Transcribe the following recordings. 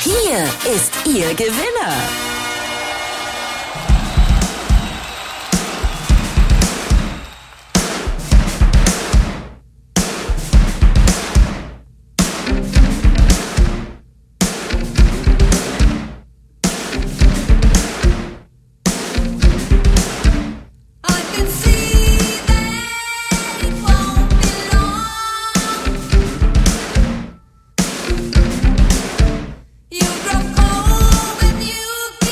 Hier ist Ihr Gewinner. You broke home and you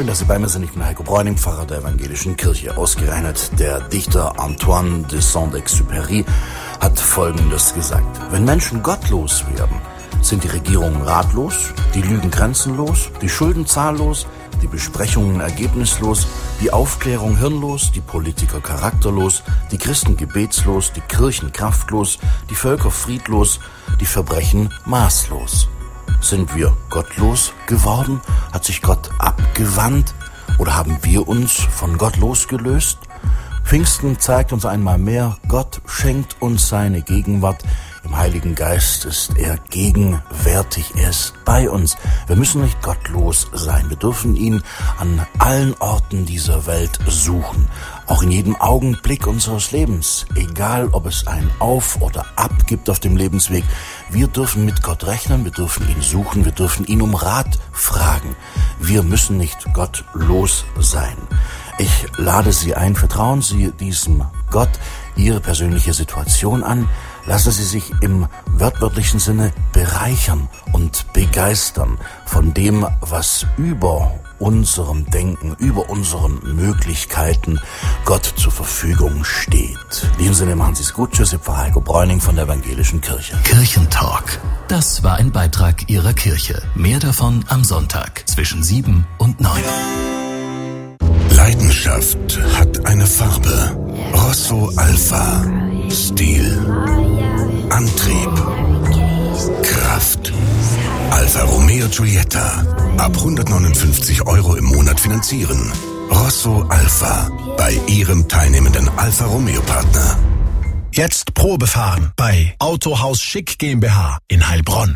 Schön, dass Sie bei mir sind. Ich bin Heiko Bräuning, Pfarrer der Evangelischen Kirche. Ausgerechnet der Dichter Antoine de Saint-Exupéry hat Folgendes gesagt. Wenn Menschen gottlos werden, sind die Regierungen ratlos, die Lügen grenzenlos, die Schulden zahllos, die Besprechungen ergebnislos, die Aufklärung hirnlos, die Politiker charakterlos, die Christen gebetslos, die Kirchen kraftlos, die Völker friedlos, die Verbrechen maßlos. Sind wir gottlos geworden? Hat sich Gott abgewandt? Oder haben wir uns von Gott losgelöst? Pfingsten zeigt uns einmal mehr, Gott schenkt uns seine Gegenwart. Im Heiligen Geist ist er gegenwärtig, er ist bei uns. Wir müssen nicht gottlos sein, wir dürfen ihn an allen Orten dieser Welt suchen. Auch in jedem Augenblick unseres Lebens, egal ob es ein Auf oder Ab gibt auf dem Lebensweg. Wir dürfen mit Gott rechnen, wir dürfen ihn suchen, wir dürfen ihn um Rat fragen. Wir müssen nicht gottlos sein. Ich lade Sie ein, vertrauen Sie diesem Gott Ihre persönliche Situation an. Lassen Sie sich im wörtlichen Sinne bereichern und begeistern von dem, was über unserem Denken, über unseren Möglichkeiten Gott zur Verfügung steht. In diesem Sinne machen Sie es gut. Tschüss, Pfarrer Heiko Bräuning von der Evangelischen Kirche. Kirchentalk. Das war ein Beitrag Ihrer Kirche. Mehr davon am Sonntag zwischen 7 und 9. Leidenschaft hat eine Farbe. Rosso Alpha. Stil. Antrieb. Kraft. Alfa Romeo Giulietta. Ab 159 € im Monat finanzieren. Rosso Alpha. Bei Ihrem teilnehmenden Alfa Romeo Partner. Jetzt Probefahren bei Autohaus Schick GmbH in Heilbronn.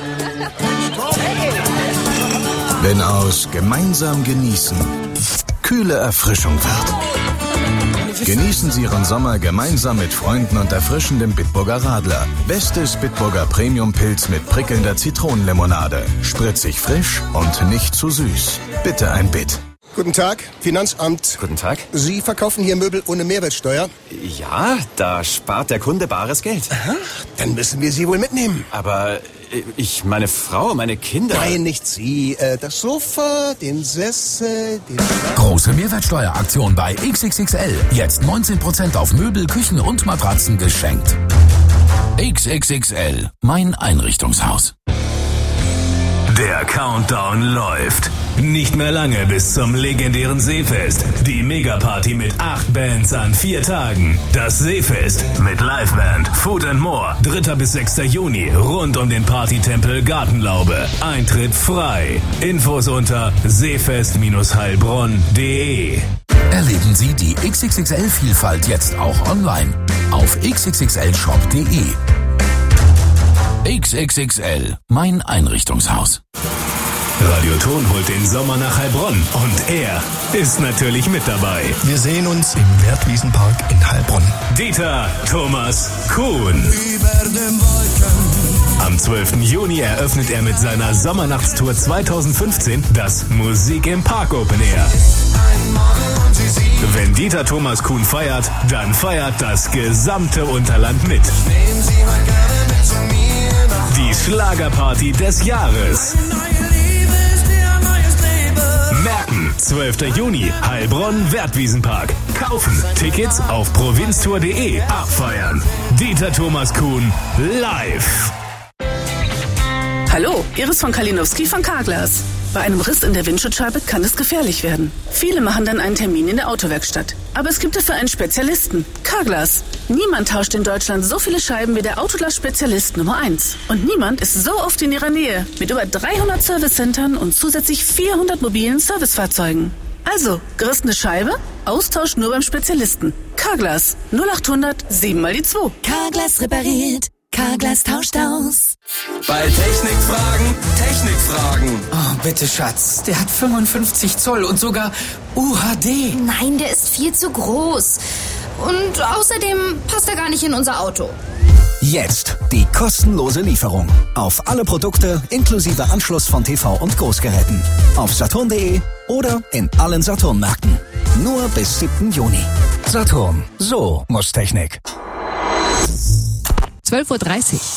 Wenn aus gemeinsam genießen kühle Erfrischung wird. Genießen Sie Ihren Sommer gemeinsam mit Freunden und erfrischendem Bitburger Radler. Bestes Bitburger Premium-Pilz mit prickelnder Zitronenlimonade. Spritzig frisch und nicht zu süß. Bitte ein Bit. Guten Tag, Finanzamt. Guten Tag. Sie verkaufen hier Möbel ohne Mehrwertsteuer? Ja, da spart der Kunde bares Geld. Aha, dann müssen wir Sie wohl mitnehmen. Aber meine Frau, meine Kinder... Nein, nicht Sie. Das Sofa, den Sessel, den... Große Mehrwertsteueraktion bei XXXL. Jetzt 19% auf Möbel, Küchen und Matratzen geschenkt. XXXL, mein Einrichtungshaus. Der Countdown läuft. Nicht mehr lange bis zum legendären Seefest. Die Megaparty mit 8 Bands an 4 Tagen. Das Seefest mit Liveband, Food and More. 3. bis 6. Juni rund um den Partytempel Gartenlaube. Eintritt frei. Infos unter seefest-heilbronn.de. Erleben Sie die XXXL-Vielfalt jetzt auch online auf xxxlshop.de. XXXL, mein Einrichtungshaus. Radioton holt den Sommer nach Heilbronn und er ist natürlich mit dabei. Wir sehen uns im Wertwiesenpark in Heilbronn. Dieter Thomas Kuhn. Am 12. Juni eröffnet er mit seiner Sommernachtstour 2015 das Musik im Park Open Air. Wenn Dieter Thomas Kuhn feiert, dann feiert das gesamte Unterland mit. Die Schlagerparty des Jahres. Merken, 12. Juni, Heilbronn, Wertwiesenpark. Kaufen, Tickets auf provinztour.de. Abfeiern. Dieter Thomas Kuhn, live. Hallo, Iris von Kalinowski von Carglass. Bei einem Riss in der Windschutzscheibe kann es gefährlich werden. Viele machen dann einen Termin in der Autowerkstatt. Aber es gibt dafür einen Spezialisten, Carglass. Niemand tauscht in Deutschland so viele Scheiben wie der Autoglas-Spezialist Nummer 1. Und niemand ist so oft in ihrer Nähe. Mit über 300 Servicecentern und zusätzlich 400 mobilen Servicefahrzeugen. Also, gerissene Scheibe? Austausch nur beim Spezialisten. Carglass 0800 7 mal die 2. Carglass repariert. Carglass tauscht aus. Bei Technikfragen. Oh, bitte, Schatz. Der hat 55 Zoll und sogar UHD. Nein, der ist viel zu groß. Und außerdem passt er gar nicht in unser Auto. Jetzt die kostenlose Lieferung. Auf alle Produkte inklusive Anschluss von TV und Großgeräten. Auf Saturn.de oder in allen Saturn-Märkten. Nur bis 7. Juni. Saturn. So muss Technik. 12:30 Uhr.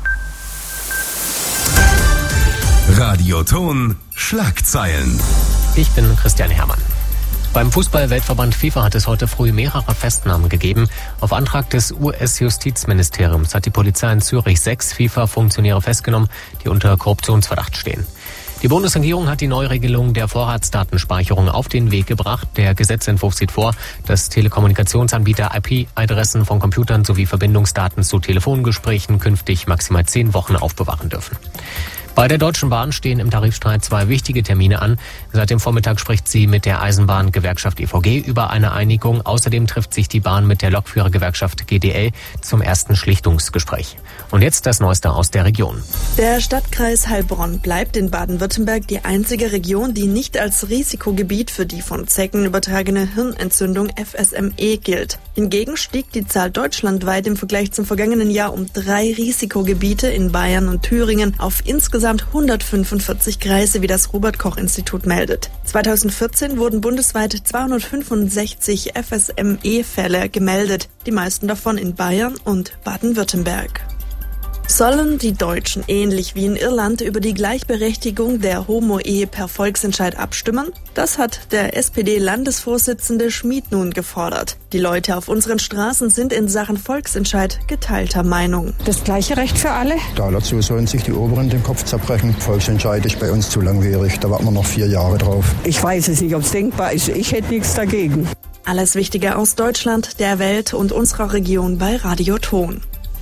Radioton Schlagzeilen. Ich bin Christian Herrmann. Beim Fußball-Weltverband FIFA hat es heute früh mehrere Festnahmen gegeben. Auf Antrag des US-Justizministeriums hat die Polizei in Zürich 6 FIFA-Funktionäre festgenommen, die unter Korruptionsverdacht stehen. Die Bundesregierung hat die Neuregelung der Vorratsdatenspeicherung auf den Weg gebracht. Der Gesetzentwurf sieht vor, dass Telekommunikationsanbieter IP-Adressen von Computern sowie Verbindungsdaten zu Telefongesprächen künftig maximal 10 Wochen aufbewahren dürfen. Bei der Deutschen Bahn stehen im Tarifstreit 2 wichtige Termine an. Seit dem Vormittag spricht sie mit der Eisenbahngewerkschaft EVG über eine Einigung. Außerdem trifft sich die Bahn mit der Lokführergewerkschaft GDL zum ersten Schlichtungsgespräch. Und jetzt das Neueste aus der Region. Der Stadtkreis Heilbronn bleibt in Baden-Württemberg die einzige Region, die nicht als Risikogebiet für die von Zecken übertragene Hirnentzündung FSME gilt. Hingegen stieg die Zahl deutschlandweit im Vergleich zum vergangenen Jahr um 3 Risikogebiete in Bayern und Thüringen auf insgesamt 145 Kreise, wie das Robert-Koch-Institut meldet. 2014 wurden bundesweit 265 FSME-Fälle gemeldet, die meisten davon in Bayern und Baden-Württemberg. Sollen die Deutschen ähnlich wie in Irland über die Gleichberechtigung der Homo-Ehe per Volksentscheid abstimmen? Das hat der SPD-Landesvorsitzende Schmid nun gefordert. Die Leute auf unseren Straßen sind in Sachen Volksentscheid geteilter Meinung. Das gleiche Recht für alle? Dazu sollen sich die Oberen den Kopf zerbrechen. Volksentscheid ist bei uns zu langwierig, da warten wir noch 4 Jahre drauf. Ich weiß es nicht, ob es denkbar ist. Ich hätte nichts dagegen. Alles Wichtige aus Deutschland, der Welt und unserer Region bei Radio Ton.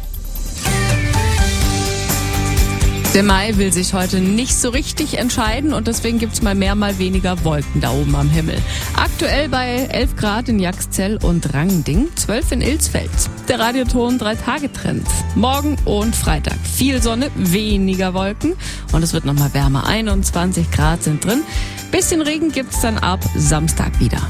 Der Mai will sich heute nicht so richtig entscheiden und deswegen gibt's mal mehr, mal weniger Wolken da oben am Himmel. Aktuell bei 11 Grad in Jaxzell und Rangding, 12 in Ilsfeld. Der Radioton 3-Tage-Trend. Morgen und Freitag viel Sonne, weniger Wolken und es wird nochmal wärmer. 21 Grad sind drin. Bisschen Regen gibt's dann ab Samstag wieder.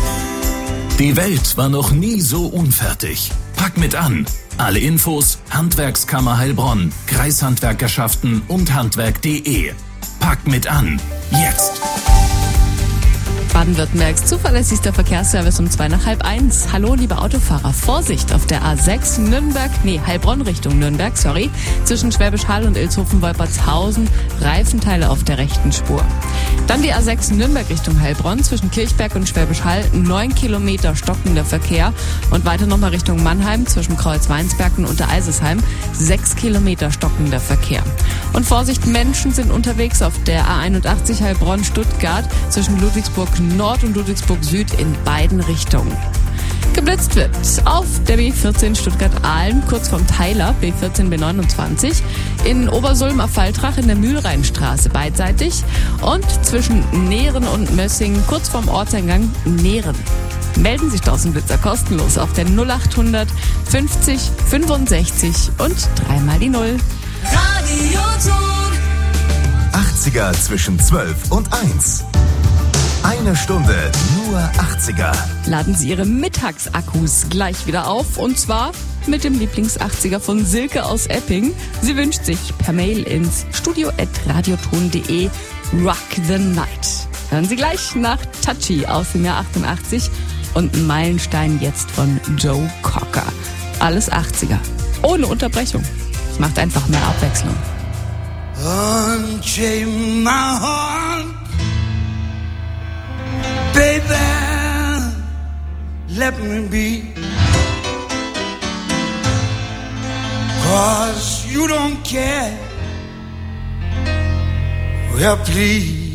Die Welt war noch nie so unfertig. Pack mit an. Alle Infos, Handwerkskammer Heilbronn, Kreishandwerkerschaften und handwerk.de. Pack mit an. Jetzt! Baden-Württembergs zuverlässigster Verkehrsservice um 1:02. Hallo, liebe Autofahrer. Vorsicht auf der A6 Heilbronn Richtung Nürnberg, zwischen Schwäbisch Hall und Ilshofen-Wolpertshausen, Reifenteile auf der rechten Spur. Dann die A6 Nürnberg Richtung Heilbronn, zwischen Kirchberg und Schwäbisch Hall, 9 Kilometer stockender Verkehr und weiter nochmal Richtung Mannheim, zwischen Kreuzweinsberg und Untereisesheim, 6 Kilometer stockender Verkehr. Und Vorsicht, Menschen sind unterwegs auf der A81 Heilbronn-Stuttgart, zwischen Ludwigsburg Nord und Ludwigsburg Süd in beiden Richtungen. Geblitzt wird auf der B14 Stuttgart-Ahlen, kurz vom Teiler, B14 B29, in Obersulm auf Faltrach in der Mühlrheinstraße beidseitig und zwischen Nehren und Mössingen, kurz vorm Ortseingang Nehren. Melden sich draußen Blitzer kostenlos auf der 0800 50 65 und 3 mal die 0. Radio Ton. 80er zwischen 12 und 1. 1 Stunde nur 80er. Laden Sie Ihre Mittagsakkus gleich wieder auf und zwar mit dem Lieblings-80er von Silke aus Epping. Sie wünscht sich per Mail ins studio@radioton.de Rock the Night. Hören Sie gleich nach Touchy aus dem Jahr 88 und ein Meilenstein jetzt von Joe Cocker. Alles 80er. Ohne Unterbrechung. Es macht einfach mehr Abwechslung. Unchain my heart, baby, let me be, 'cause you don't care, well please,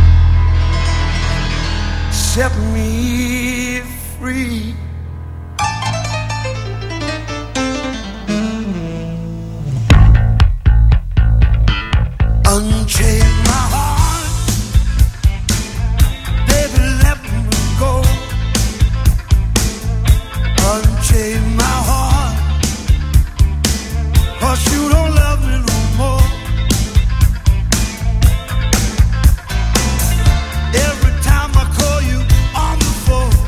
set me free. Unchain my heart, baby, let me go. Unchain my heart, 'cause you don't love me no more. Every time I call you on the phone,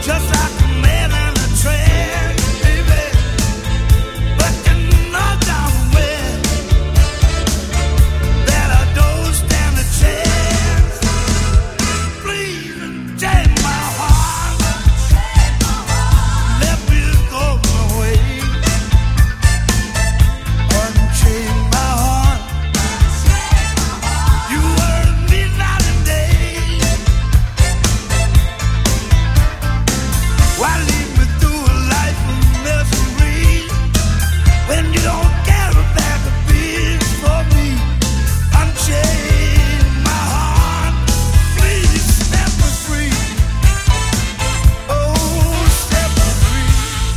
just like a man in a trance, baby. But you know down where that I don't stand a chance. Please take my heart, let me go away. Unchain my heart, you worry me night and day. Why lead me through a life of misery when you don't care a bag of beans for me? Unchain my heart, please set me free. Oh, set me free.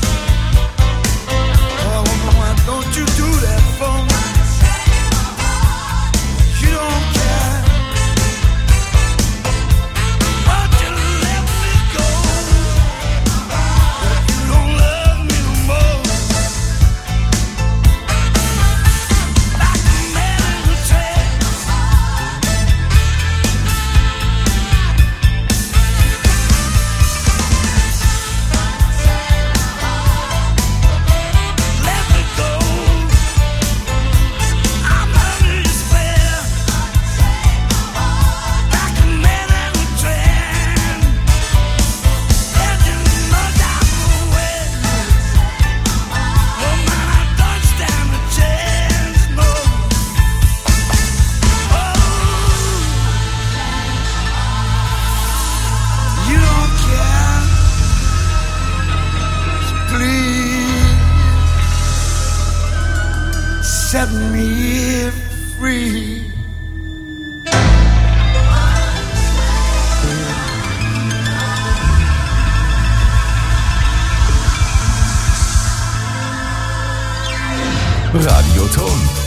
Oh, why don't you do that for me? You don't care. Won't you let me go? You don't love me no more. Like a man in a trance. Let me go. I'm under your spell. Like a man in a trance. And you know down where. Oh man, I don't stand a chance, no. Oh, you don't care. So please set me free. Radioton.